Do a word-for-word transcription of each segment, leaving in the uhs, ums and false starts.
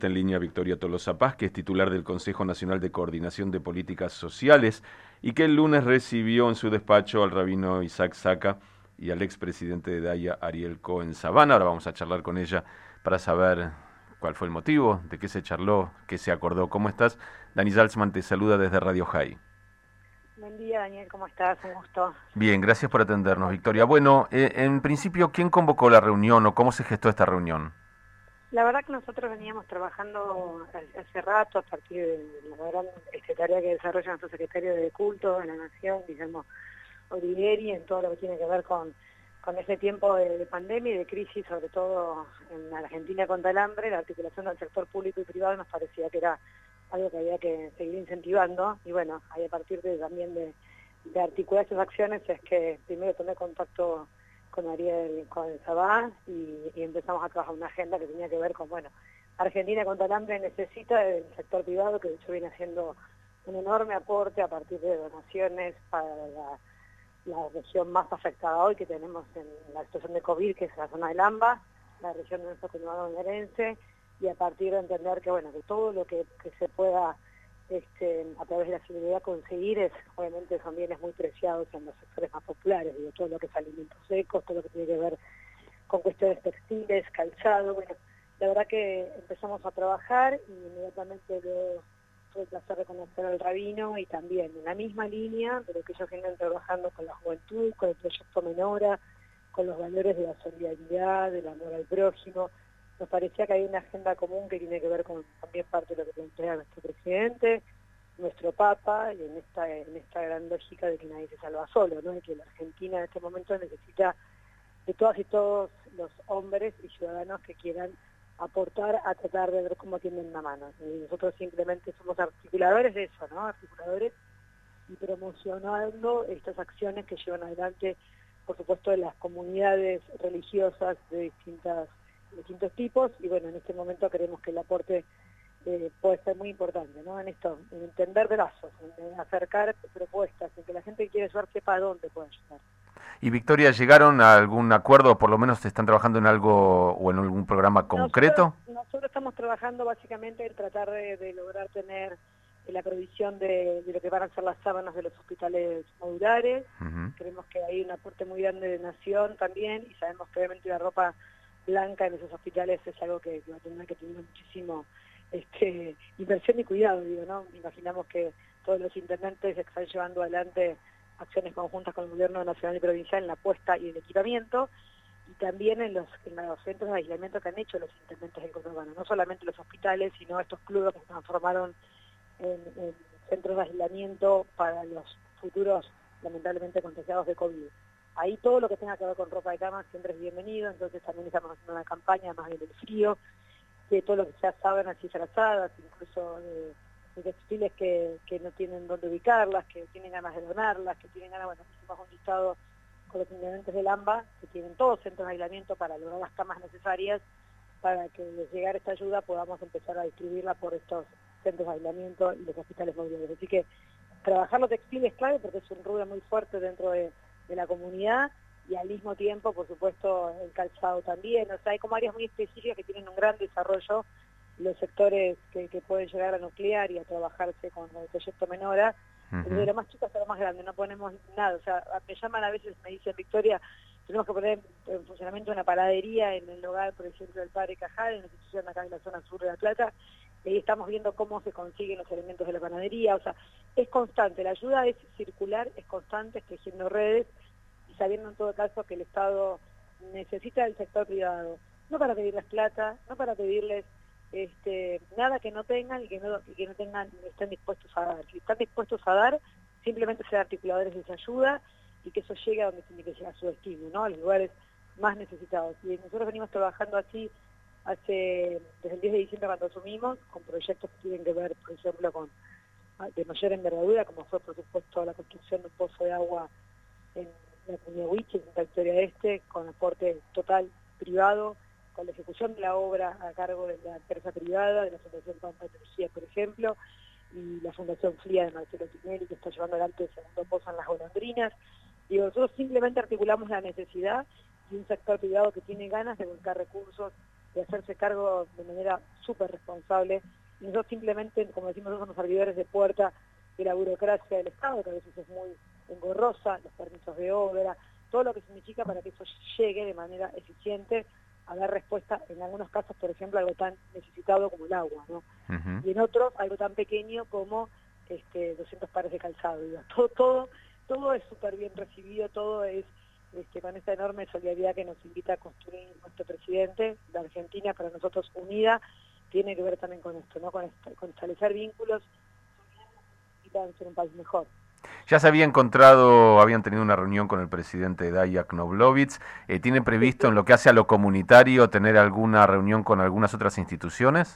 En línea Victoria Tolosa Paz, que es titular del Consejo Nacional de Coordinación de Políticas Sociales y que el lunes recibió en su despacho al rabino Isaac Saca y al expresidente de Daya, Ariel Cohen Sabana. Ahora vamos a charlar con ella para saber cuál fue el motivo, de qué se charló, qué se acordó. ¿Cómo estás? Dani Salzman te saluda desde Radio High. Buen día, Daniel, ¿cómo estás? Un gusto. Bien, gracias por atendernos, Victoria. Bueno, eh, en principio, ¿quién convocó la reunión o cómo se gestó esta reunión? La verdad que nosotros veníamos trabajando hace rato a partir de la gran este, tarea que desarrolla nuestro secretario de Culto de la Nación, Guillermo Oliveri, en todo lo que tiene que ver con, con ese tiempo de, de pandemia y de crisis, sobre todo en la Argentina contra el hambre. La articulación del sector público y privado nos parecía que era algo que había que seguir incentivando, y bueno, ahí a partir de, también de, de articular esas acciones es que primero tomé contacto con Ariel, con el Sabá, y, y empezamos a trabajar una agenda que tenía que ver con, bueno, Argentina contra el hambre necesita del sector privado, que de hecho viene haciendo un enorme aporte a partir de donaciones para la, la región más afectada hoy que tenemos en la situación de COVID, que es la zona del AMBA, la región de nuestro conurbano bonaerense, y a partir de entender que, bueno, que todo lo que, que se pueda Este, a través de la solidaridad conseguir es, obviamente son bienes muy preciados en los sectores más populares, digo, todo lo que es alimentos secos, todo lo que tiene que ver con cuestiones textiles, calzado. Bueno, la verdad que empezamos a trabajar y inmediatamente luego tuve el placer de conocer al rabino, y también en la misma línea, pero que ellos vienen trabajando con la juventud, con el proyecto Menora, con los valores de la solidaridad, del amor al prójimo. Nos parecía que hay una agenda común que tiene que ver con también parte de lo que plantea nuestro presidente, nuestro Papa, y en esta, en esta gran lógica de que nadie se salva solo, ¿no? Y que la Argentina en este momento necesita de todas y todos los hombres y ciudadanos que quieran aportar a tratar de ver cómo tienden la mano. Y nosotros simplemente somos articuladores de eso, ¿no? Articuladores y promocionando estas acciones que llevan adelante, por supuesto, de las comunidades religiosas de distintas distintos tipos, y bueno, en este momento creemos que el aporte eh, puede ser muy importante, ¿no? En esto, en entender brazos, en, en acercar propuestas, en que la gente que quiere ayudar sepa a dónde puede ayudar. Y Victoria, ¿llegaron a algún acuerdo o por lo menos están trabajando en algo o en algún programa Nosotros, concreto? nosotros estamos trabajando básicamente en tratar de, de lograr tener la provisión de, de lo que van a ser las sábanas de los hospitales modulares. Uh-huh. Creemos que hay un aporte muy grande de Nación también, y sabemos que obviamente la ropa blanca en esos hospitales es algo que, que va a tener que tener muchísimo este, inversión y cuidado, digo, ¿no? Imaginamos que todos los intendentes están llevando adelante acciones conjuntas con el gobierno nacional y provincial en la puesta y el equipamiento, y también en los, en los centros de aislamiento que han hecho los intendentes del conurbano, no solamente los hospitales, sino estos clubes que se transformaron en, en centros de aislamiento para los futuros, lamentablemente, contagiados de COVID. Ahí todo lo que tenga que ver con ropa de cama siempre es bienvenido, entonces también estamos haciendo una campaña más bien del frío, de todo lo que sea sábanas y frazadas, incluso de, de textiles que, que no tienen dónde ubicarlas, que tienen ganas de donarlas, que tienen ganas, bueno, hicimos un listado con los intendentes del AMBA, que tienen todos centros de aislamiento para lograr las camas necesarias, para que al llegar esta ayuda podamos empezar a distribuirla por estos centros de aislamiento y los hospitales móviles. Así que trabajar los textiles es clave porque es un rubro muy fuerte dentro de de la comunidad, y al mismo tiempo, por supuesto, el calzado también. O sea, hay como áreas muy específicas que tienen un gran desarrollo, los sectores que, que pueden llegar a nuclear y a trabajarse con el proyecto Menora, uh-huh. Desde lo más chico hasta lo más grande, no ponemos nada. O sea, me llaman a veces, me dicen, Victoria, tenemos que poner en funcionamiento una panadería en el hogar, por ejemplo, del Padre Cajal, en una institución acá en la zona sur de La Plata, y ahí estamos viendo cómo se consiguen los elementos de la panadería. O sea, es constante, la ayuda es circular, es constante, es tejiendo redes, y sabiendo en todo caso que el Estado necesita del sector privado, no para pedirles plata, no para pedirles este, nada que no tengan y que no, y que no tengan, estén dispuestos a dar. Si están dispuestos a dar, simplemente ser articuladores de esa ayuda, y que eso llegue a donde tiene que llegar su destino, ¿no? A los lugares más necesitados. Y nosotros venimos trabajando así hace desde el diez de diciembre, cuando asumimos, con proyectos que tienen que ver, por ejemplo, con de mayor envergadura, como fue, por supuesto, la construcción de un pozo de agua en la comunidad Huiche, en la Victoria Este, con aporte total privado, con la ejecución de la obra a cargo de la empresa privada, de la Fundación Pampa de Energía, por ejemplo, y la Fundación Flia de Marcelo Tinelli, que está llevando adelante el segundo pozo en Las Golondrinas. Y nosotros simplemente articulamos la necesidad, y un sector privado que tiene ganas de volcar recursos de hacerse cargo de manera súper responsable. Y nosotros simplemente, como decimos, nosotros somos servidores de puerta de la burocracia del Estado, que a veces es muy engorrosa, los permisos de obra, todo lo que significa para que eso llegue de manera eficiente a dar respuesta, en algunos casos, por ejemplo, algo tan necesitado como el agua, ¿no? Uh-huh. Y en otros, algo tan pequeño como este, doscientos pares de calzado. Digo. Todo, todo, todo es súper bien recibido, todo es este, con esta enorme solidaridad que nos invita a construir nuestro presidente. La Argentina, para nosotros unida, tiene que ver también con esto, ¿no? Con, esta, con establecer vínculos y para ser un país mejor. Ya se había encontrado, habían tenido una reunión con el presidente Daya Knoblowicz. Eh, ¿Tiene previsto en lo que hace a lo comunitario tener alguna reunión con algunas otras instituciones?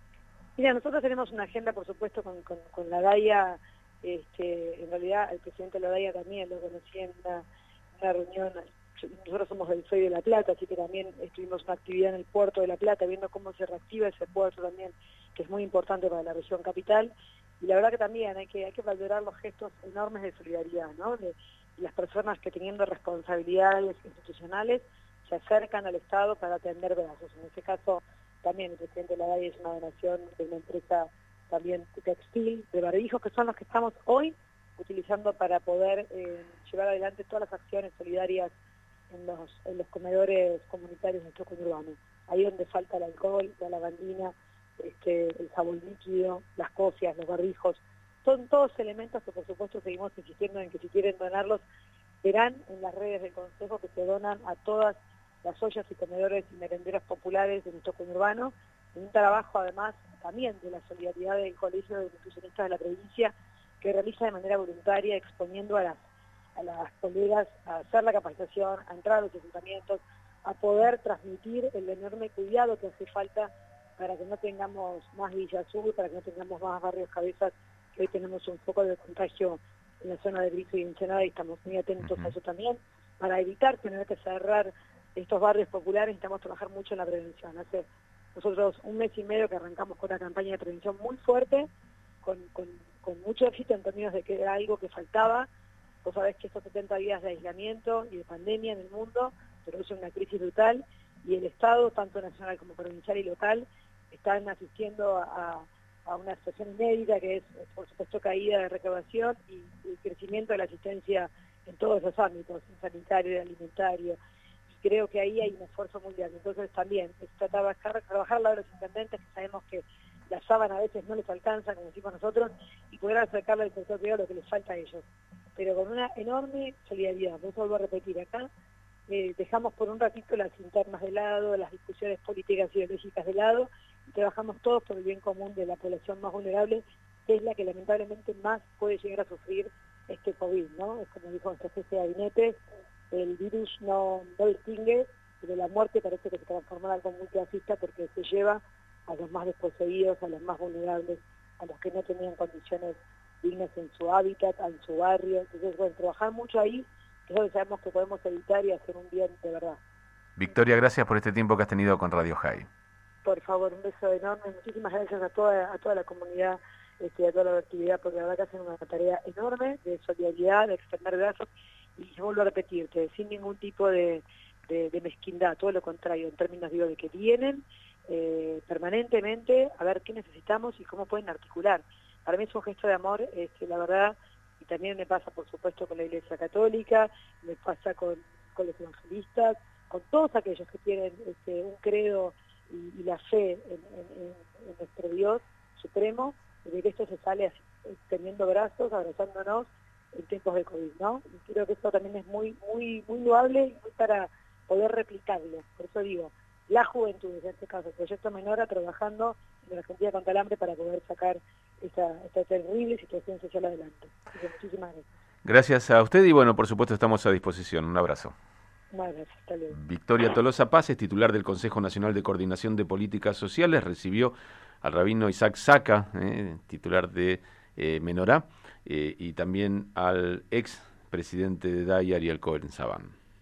Mira, nosotros tenemos una agenda, por supuesto, con, con, con la Daya. Este, en realidad, el presidente de la Daya también lo conocí en una, una reunión. Nosotros somos del Soy de La Plata, así que también estuvimos una actividad en el puerto de La Plata, viendo cómo se reactiva ese puerto también, que es muy importante para la región capital. Y la verdad que también hay que hay que valorar los gestos enormes de solidaridad, ¿no? De, de las personas que teniendo responsabilidades institucionales se acercan al Estado para atender brazos. En este caso, también el presidente de la Daya es una donación de una empresa también textil, de barbijos, que son los que estamos hoy utilizando para poder eh, llevar adelante todas las acciones solidarias en los, en los comedores comunitarios de nuestro conurbano. Ahí donde falta el alcohol, la lavandina, Este, el jabón líquido, las cofias, los barbijos, son todos elementos que por supuesto seguimos insistiendo en que si quieren donarlos, verán en las redes del Consejo que se donan a todas las ollas y comedores y merenderos populares de nuestro conurbano, en un trabajo además también de la solidaridad del Colegio de Nutricionistas de la provincia, que realiza de manera voluntaria, exponiendo a las, a las colegas a hacer la capacitación, a entrar a los ayuntamientos, a poder transmitir el enorme cuidado que hace falta para que no tengamos más Villa Sur, para que no tengamos más barrios cabezas, que hoy tenemos un foco de contagio en la zona de Brizo y Ensenada y estamos muy atentos uh-huh. a eso también. Para evitar tener que cerrar estos barrios populares necesitamos trabajar mucho en la prevención. Hace nosotros un mes y medio que arrancamos con una campaña de prevención muy fuerte, con, con, con mucho éxito en términos de que era algo que faltaba. Vos sabés que estos setenta días de aislamiento y de pandemia en el mundo producen una crisis brutal y el Estado, tanto nacional como provincial y local, están asistiendo a, a una situación inédita que es, por supuesto, caída de recaudación y el crecimiento de la asistencia en todos los ámbitos, en sanitario, y alimentario. Y creo que ahí hay un esfuerzo muy grande. Entonces también es trabajar, trabajar al lado de los intendentes, que sabemos que la sábana a veces no les alcanza, como decimos nosotros, y poder acercarle al sector privado lo que les falta a ellos. Pero con una enorme solidaridad. Por eso vuelvo a repetir acá. Eh, dejamos por un ratito las internas de lado, las discusiones políticas y ideológicas de lado, y trabajamos todos por el bien común de la población más vulnerable, que es la que lamentablemente más puede llegar a sufrir este COVID, ¿no? Es como dijo nuestra jefe de gabinete, el virus no, no distingue, pero la muerte parece que se transforma en algo muy clasista porque se lleva a los más desposeídos, a los más vulnerables, a los que no tenían condiciones dignas en su hábitat, en su barrio. Entonces, bueno, trabajar mucho ahí, que es donde sabemos que podemos evitar y hacer un bien de verdad. Victoria, gracias por este tiempo que has tenido con Radio High. Por favor, un beso enorme. Muchísimas gracias a toda, a toda la comunidad este, y a toda la actividad, porque la verdad que hacen una tarea enorme de solidaridad, de extender brazos, y yo vuelvo a repetirte, sin ningún tipo de, de, de mezquindad, todo lo contrario, en términos digo de que vienen eh, permanentemente a ver qué necesitamos y cómo pueden articular. Para mí es un gesto de amor, este, la verdad, y también me pasa por supuesto con la Iglesia Católica, me pasa con, con los evangelistas, con todos aquellos que tienen este, un credo y, y la fe en, en, en nuestro Dios supremo, de que esto se sale así, teniendo brazos, abrazándonos en tiempos de COVID, ¿no? Y creo que esto también es muy muy muy loable y muy para poder replicarlo. Por eso digo, la juventud, en este caso, el Proyecto Menora, trabajando en la Argentina contra el hambre para poder sacar esta, esta terrible situación social adelante. Así que muchísimas gracias. Gracias a usted y bueno, por supuesto estamos a disposición. Un abrazo. Muchas gracias, hasta luego. Victoria Tolosa Paz es titular del Consejo Nacional de Coordinación de Políticas Sociales, recibió al rabino Isaac Saca, eh, titular de eh, Menorá, eh, y también al ex presidente de Daya, Ariel Cohen Sabán.